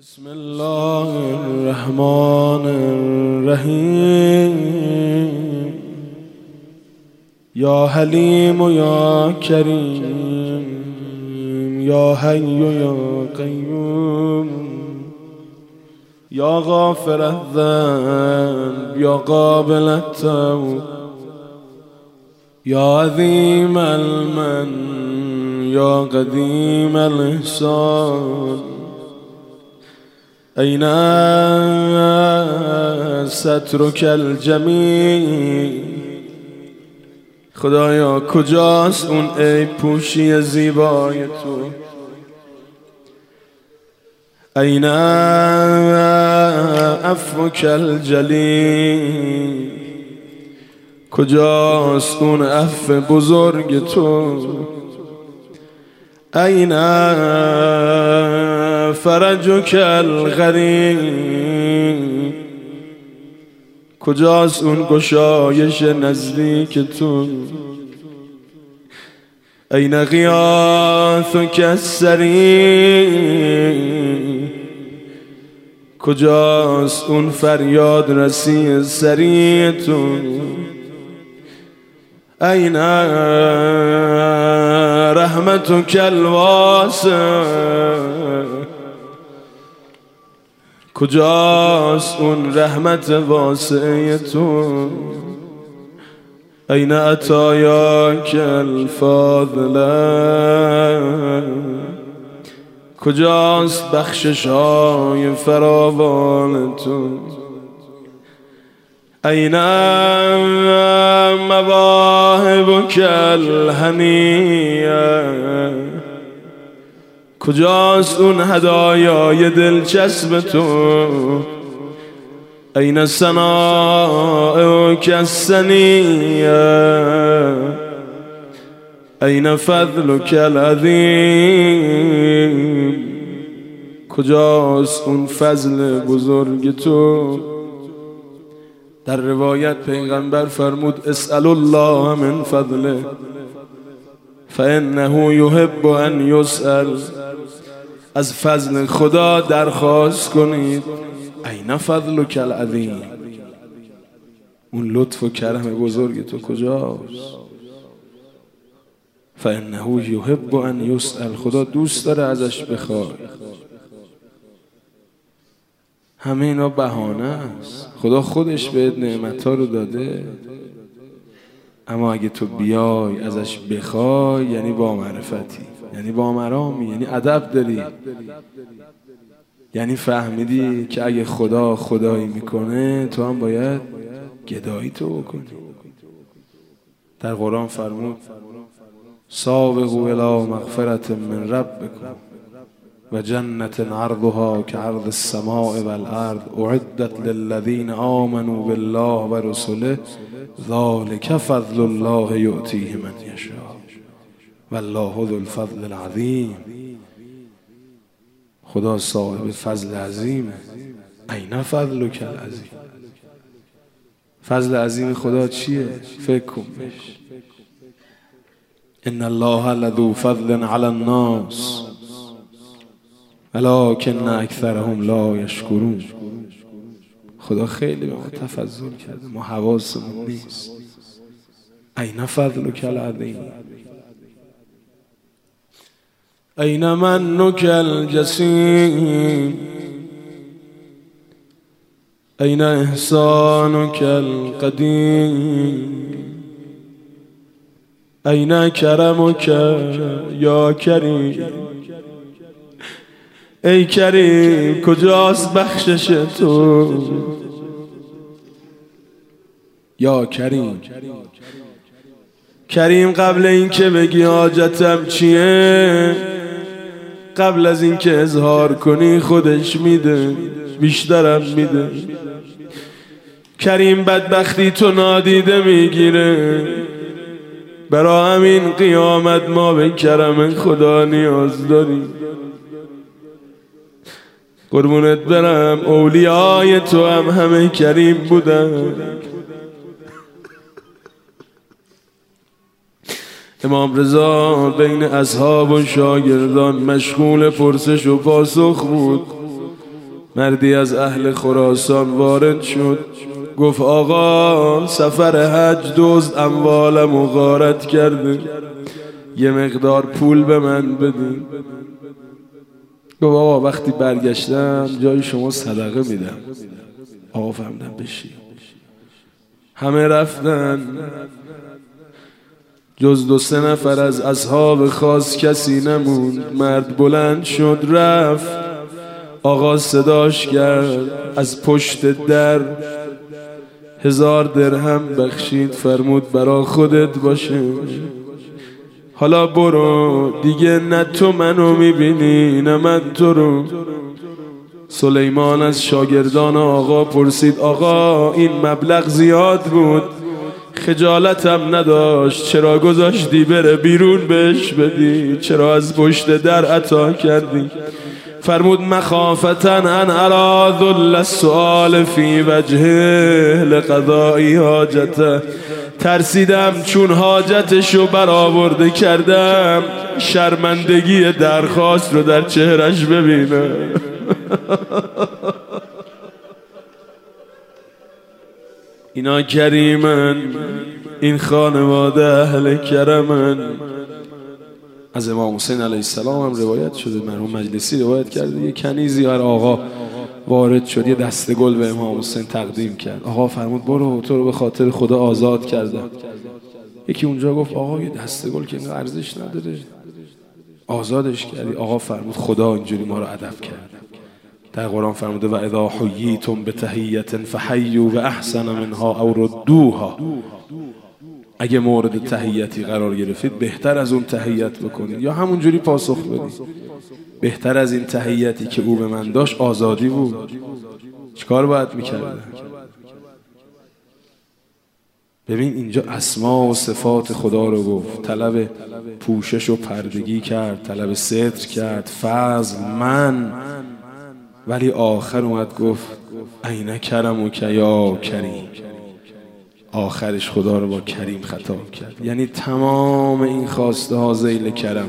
بسم الله الرحمن الرحیم یا حلیم و یا کریم یا حی و یا قیوم یا غافر الذنب یا قابل التوب یا عظیم المن یا قدیم الاحسان أين سترك الجمیل خدایا کجاست اون عیب پوشی زیبای تو؟ أين عفوك الجلیل کجاست اون عفو بزرگ تو؟ أين فرجك الغریب کجاست اون گشایش نزدیک تو؟ أين غیاثك السریع کجاست اون فریاد رسی سریع تو؟ أين رحمتك الواسع کجاست اون رحمت واسعه تو؟ أين عطایاک الفاضله کجاست بخشش‌های فراوان تو؟ أين مواهبك الهنیه کجاست اون هدایای دلچسب تو؟ أين ثناؤک الثنیه أين فضلك العظیم کجاست اون فضل بزرگ تو؟ در روایت پیغمبر فرمود اسأل الله من فضله فإنه يحب أن يسأل از فضل خدا درخواست کنید. أين فضلك العظیم اون لطف و کرم بزرگ تو کجاست؟ فإنه يحب أن يسأل خدا دوست داره ازش بخوای. همه اینا بهانه است. خدا خودش بهت نعمت‌ها رو داده، اما اگه تو بیای ازش بخوای یعنی با معرفتی، یعنی با مرامی، یعنی ادب داری، یعنی فهمیدی که اگه خدا خدایی میکنه تو هم باید گدایی تو بکنی. در قرآن فرمود سابقوا الی مغفرة من ربکم و جنت عرضها كعرض السماء والارض اعدت للذین آمنوا بالله و رسله ذلك فضل الله یؤتیه من یشاء والله ذو الفضل العظیم. خدا صاحب فضل عظیمه. أين فضلک العظیم؟ فضل عظیم خدا چیه؟ فکر کن بهش. ان الله لذو فضل علی الناس ولکن اکثرهم لا یشکرون. خدا خیلی به ما تفضل کرده، ما حواسمون نیست. أين فضلک العظیم؟ أين منک الجسیم؟ أين احسانک القدیم؟ أين کرمک یا کریم؟ ای کریم کجاست بخشش تو؟ یا کریم. کریم قبل اینکه بگی حاجتم چیه، قبل از اینکه اظهار کنی خودش میده، بیشترم میده. کریم بدبختی تو نادیده میگیره. برای همین قیامت ما به کرم خدا نیاز داریم. قربونت برم اولیای تو هم همه کریم بودن. امام رضا بین اصحاب و شاگردان مشغول پرسش و پاسخ بود. مردی از اهل خراسان وارد شد، گفت آقا سفر حج دزد اموالم و غارت کرده، یه مقدار پول به من بدین. گفت آقا وقتی برگشتم جای شما صدقه میدم. آقا فهمیدم بشی. همه رفتن جز 2-3 نفر از اصحاب خاص کسی نموند. مرد بلند شد رفت، آقا صداش کرد از پشت در، 1000 درهم بخشید، فرمود برا خودت باشه، حالا برو دیگه، نه تو منو میبینی نه من تو رو. سلیمان از شاگردان آقا پرسید آقا این مبلغ زیاد بود، خجالتم نداشت، چرا گذاشتی بره بیرون بهش بدی؟ چرا از پشت در عطا کردی؟ فرمود مخافتا ان ارا ذل السؤال فی وجهه لقضاء حاجته، ترسیدم چون حاجتشو برآورده کردم شرمندگی درخواست رو در چهرش ببینم. اینا کریمن، این خانواده اهل کرمن. از امام حسین علیه السلام هم روایت شده، مرحوم مجلسی روایت کرده، یه کنیزی هر آقا وارد شد، یه دسته گل به امام حسین تقدیم کرد. آقا فرمود برو، تو رو به خاطر خدا آزاد کردم. یکی اونجا گفت آقا یه دسته گل که اینقدر ارزش نداره، آزادش کردی؟ آقا فرمود خدا اینجوری ما رو ادب کرد. در قرآن فرموده و اذا حییتم بتحیة فحیوا باحسن منها او ردوها، اگه مورد تحیتی قرار گرفتید بهتر از اون تحیت بکنید یا همونجوری پاسخ بدید. بهتر از این تحیتی که او به من داشت آزادی بود. چیکار باید میکردن؟ ببین اینجا اسما و صفات خدا رو گفت، طلب پوشش و پردگی کرد، طلب ستر کرد، فضل، من، ولی آخر اومد گفت این کرمک یا کریم. آخرش خدا رو با کریم خطاب کرد، یعنی تمام این خواسته ها ذیل کرمه.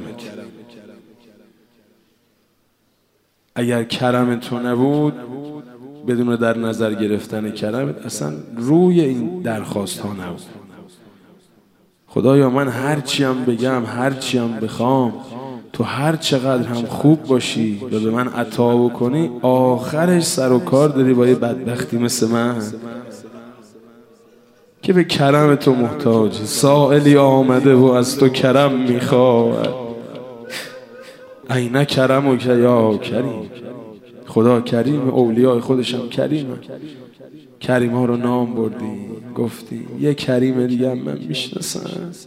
اگر کرم تو نبود، بدون در نظر گرفتن کرمت، اصلا روی این درخواست ها نبود. خدایا من هرچی هم بگم، هرچی هم بخوام، تو هر چقدر هم خوب باشی و به من عطا بکنی، آخرش سر و کار داری با یه بدبختی مثل من که به کرم تو محتاجی. سائلی آمده و از تو کرم میخواد، این کرمک یا کریم. خدا کریم، اولیاء خودش هم کریمه. کریم ها رو نام بردی، گفتی یه کریم دیگه هم من میشناسم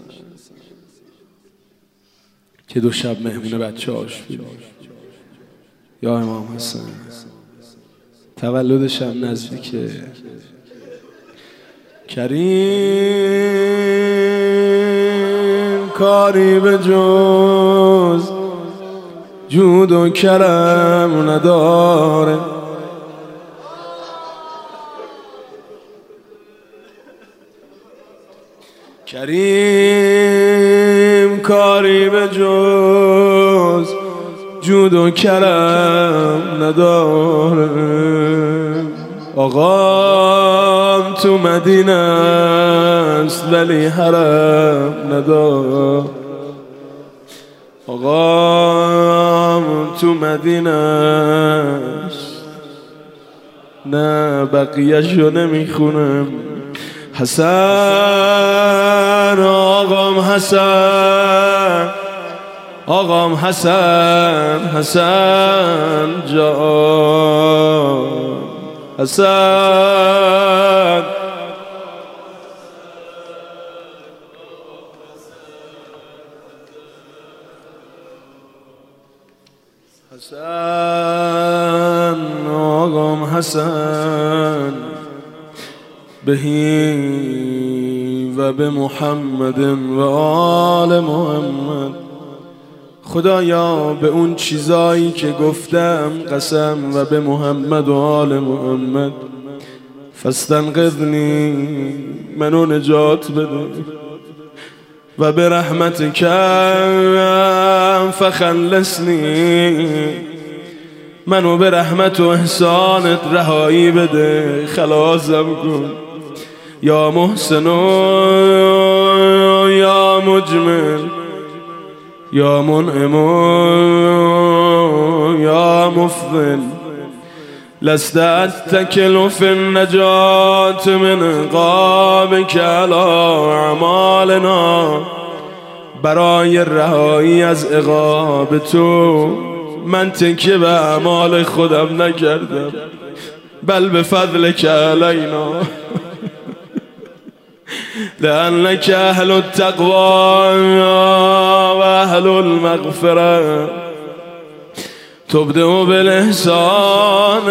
که 2 شب مهمون بچه هاش بود، یا امام حسن، تولدش هم نزدیکه. کریم کاری به جز جود و کرم نداره، کریم کاری به جز جود و کرم نداره. آقام تو مدینه است ولی حرم نداره. آقام تو مدینه است، نه بقیه‌شو نمیخونم. حسن آقام حسن، آقام حسن، حسن جان، حسن حسن آقام حسن بهی و به محمد و آل محمد. خدایا به اون چیزایی که گفتم قسم، و به محمد و آل محمد، فاستنقذنی، منو نجات بده، و به رحمتک فخلصنی، منو به رحمت و احسانت رهایی بده، خلاصم کن یا محسن یا مجمل یا منعم یا مفضل. لست اتکل فی النجات من عقابک علی اعمالنا. برای رهایی از عقاب تو من تکیه به اعمال خودم نکردم، بل به فضلک علینا. لأنك اهل التقوى و اهل المغفرة. تبدأ بالاحسان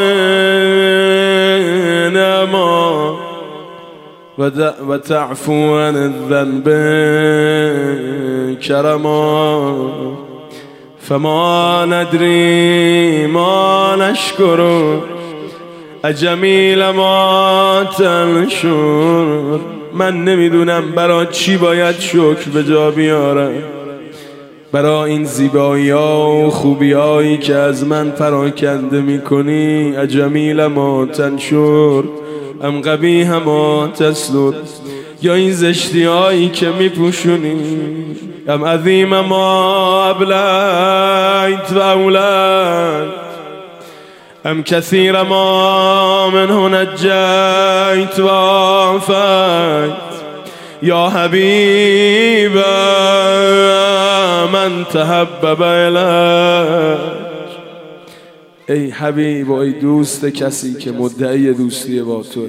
نعما و تعفو عن الذنب کرما. فما ندری ما نشکر اجمیل ما تنشر. من نمیدونم برای چی باید شکر به جا بیارم، برای این زیبایی ها و خوبی هایی که از من پراکنده میکنی. اجمیل ما تنشر ام قبیح ما تستر. یا این زشتی هایی که میپوشونی. ام عظیم ما ابلیت و اولاد. ام کثیر ما منه نجیت و عافیت. یا حبیب من تحبب الیک. ای حبیب و ای دوست کسی که مدعی دوستی با توه.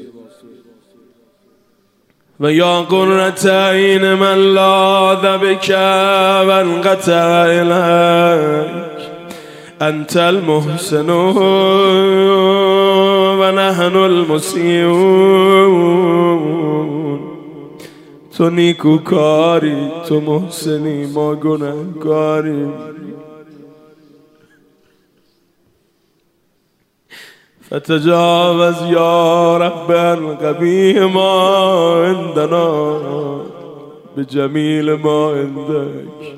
و یا قرة عین من لاذ بک و انقطع الیک. انت المحسن و نحن المسیئون. تو نیکوکاری، تو محسنی، ما گناهکاریم. فتجاوز یا رب عن قبیح ما عندنا بجمیل ما عندک.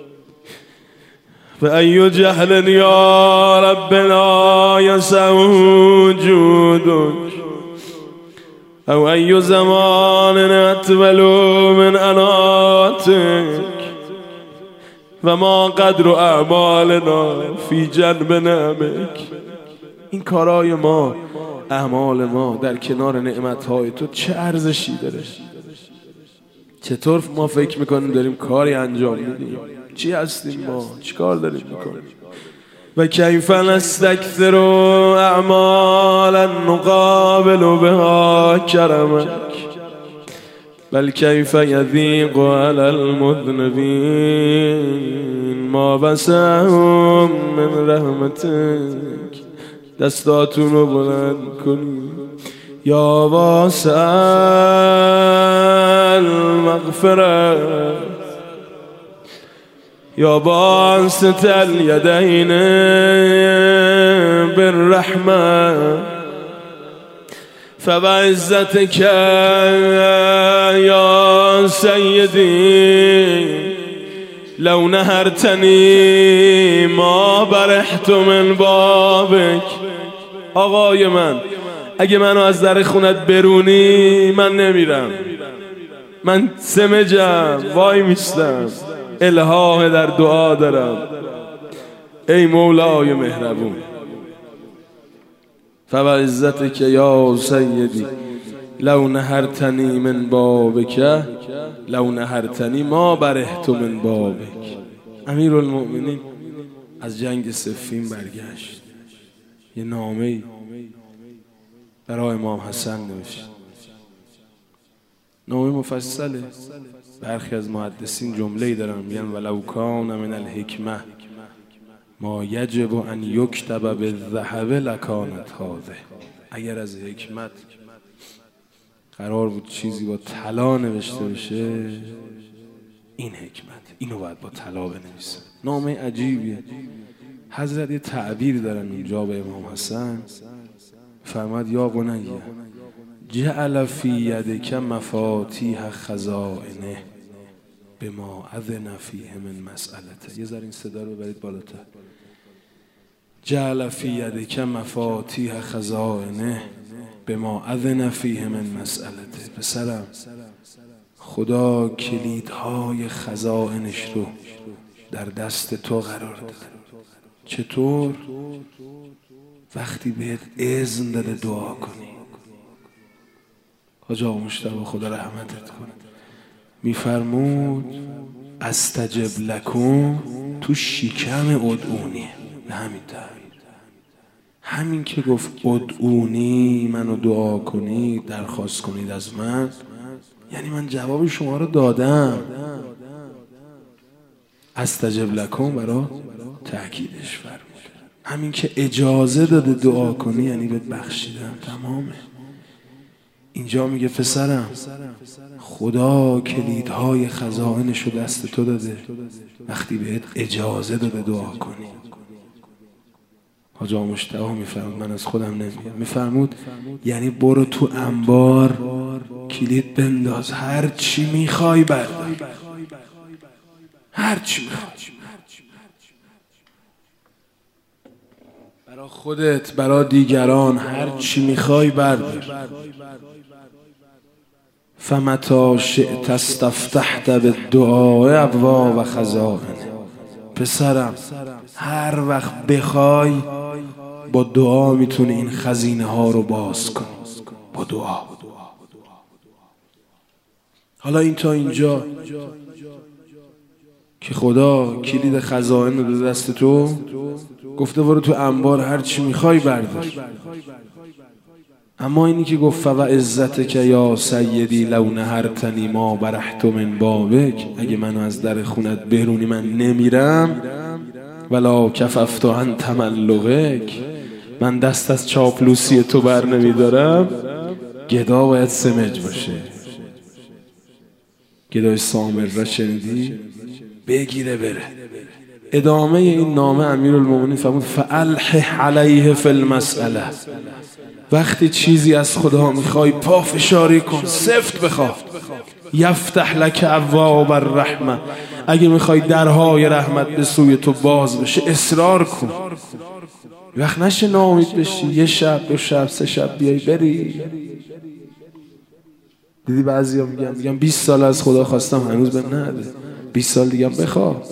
فأي جهل يا رب لا يسع وجودك. أو أي زمان أطول من أناتك. وما قدر أعمالنا في جنب نعمك. این کارای ما، اعمال ما در کنار نعمتهای تو چه ارزشی داره؟ چطور ما فکر میکنیم داریم کاری انجام میدیم؟ چی هستیم ما؟ چی کار داریم میکنیم؟ و کیف نستکثر اعمالا نقابل بها کرمک. بل کیف یضیق علی المذنبین ما وسعهم من رحمتک. دستاتون رو بلند کنی یا واسع المغفرة. یا باسط الیدین بالرحمة. فبعزتك یا سیدی لو نهرتنی ما برحت من بابک. آقای من، اگه منو از در خونت برونی من نمیرم، من سمجم، وای میستم، الحاح در دعا دارم. ای مولای مهربون. فبعزتک یا سیدی لو نهرتنی من بابک لو نهرتنی ما برحت من بابک. امیرالمؤمنین از جنگ صفین برگشت، یه نامه‌ای برای امام حسن نوشت. نامه مفصله. برخی از محدثین جمله‌ای دارن میگن ولو کان من الحکمه ما یجب ان یکتب بالذهب لکانت هذه. اگر از حکمت قرار بود چیزی با طلا نوشته بشه، این حکمت، اینو باید با طلا بنویسه. نامه عجیبیه. حضرت یه تعبیر دارن اونجا به امام حسن، فرماد یا بنیه جعل فی یدک مفاتیح خزائنه بما اذن فیه من مسئلته. یه ذره این صدا رو برید بالاتر. جعل فی یدک مفاتیح خزائنه بما اذن فیه من مسئلته. پسرم، خدا کلیدهای خزائنش رو در دست تو قرار داده. چطور؟ وقتی بهت اذن داده دعا کنی. حاج آقا مجتبی خدا رحمتت کنه میفرمود استجب لکم تو شکم ادعونی. به همین تعبیر، همین که گفت ادعونی، منو دعا کنید، درخواست کنید از من، یعنی من جواب شما رو دادم. استجب لکم برای تأکیدش فرمود. همین که اجازه داده دعا کنی یعنی بهت بخشیدم، تمامه. اینجا میگه پسرم، خدا کلیدهای خزائنش رو دست تو داده وقتی بهت اجازه داده دعا کنی. حاج آقا مجتبی میفرمود، من از خودم نمیگم، میفرمود یعنی برو تو انبار کلید بنداز، هر چی میخوای بردار، هر چی میخوای، برای خودت، برای دیگران، هر چی میخوای بردار. فمتی شئت استفتحت بالدعاء ابواب خزائن. پسرم، هر وقت بخوای با دعا میتونی این خزینه ها رو باز کنی، با دعا. حالا این تا اینجا که خدا کلید خزائن رو داده دست تو، گفته برو تو انبار هر چی میخوای بردار. اما اینی که گفت فوعزتک یا سیدی لو نهرتنی ما برحت من بابک، اگه منو از در خونت برونی من نمیرم، ولا کففت عن تملقک، من دست از چاپلوسی تو بر نمیدارم. گدا باید سمج باشه. گدای سامر را شنیدی؟ بگیره بره. ادامه این نامه امیرالمومنین فرمود فالح علیه فی المسئله. وقتی چیزی از خدا میخوای پافشاری کن، سفت بخواه. یفتح لک ابواب الرحمه، اگه میخوای درهای رحمت به سوی تو باز بشه اصرار کن. وقت نشه ناامید بشی، یه شب، دو شب، سه شب بیای بری. دیدی بعضیا میگن 20 سال از خدا خواستم هنوز به نده، 20 سال دیگه بخواه.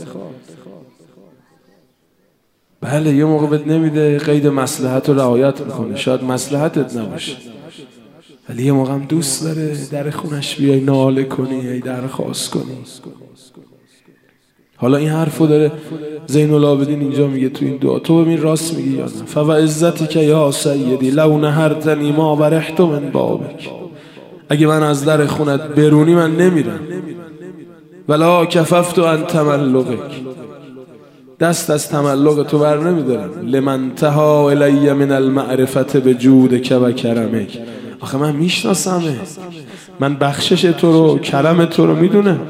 بله یه موقع بهت نمیده، قید مصلحت رو رعایت میکنه، شاید مصلحتت نباشه، ولی یه موقع هم دوست داره در خونش بیای ناله کنی، ای درخواست کنی. حالا این حرفو داره زین العابدین اینجا میگه تو این دعا. تو ببین راست میگی یا نه؟ فوعزتک یا سیدی لو نهرتنی ما برحت من بابک، اگه من از در خونت برونی من نمیرم. ولا کففت عن تملقک، دست از تملق تو بر نمیدارم. لمن تها الی من المعرفت بجودک و کرمک، آخه من میشناسمه، من بخشش تو رو، کرم تو رو میدونم.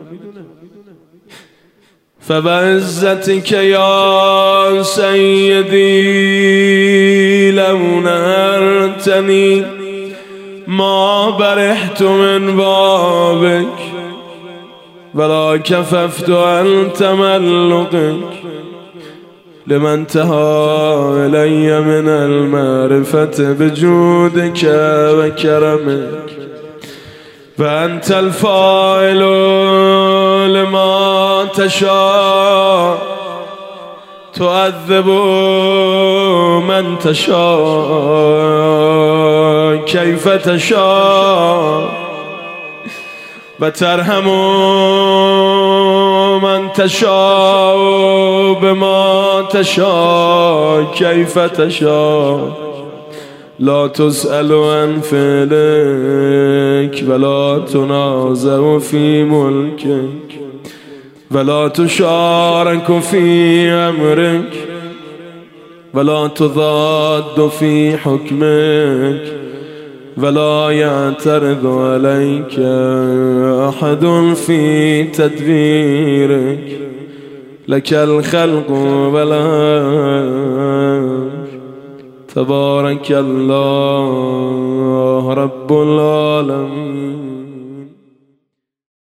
فبعزتک یا سیدی لو نهرتنی ما برحت من بابک ولا کففت عن تملقک لمن تها الی من المعرفت بجودک و کرمک و انت الفاعل لما تشاء تعذب من تشاء کیف تشاء و ترحم من تشاء بما تشاء کیف تشاء لا تسأل عن فعلک ولا تنازع فی ملکک ولا تشارك في امرك ولا تضاد في حكمك ولا يعترض عليك احد في تدبيرك لك الخلق والامر تبارك الله رب العالمين.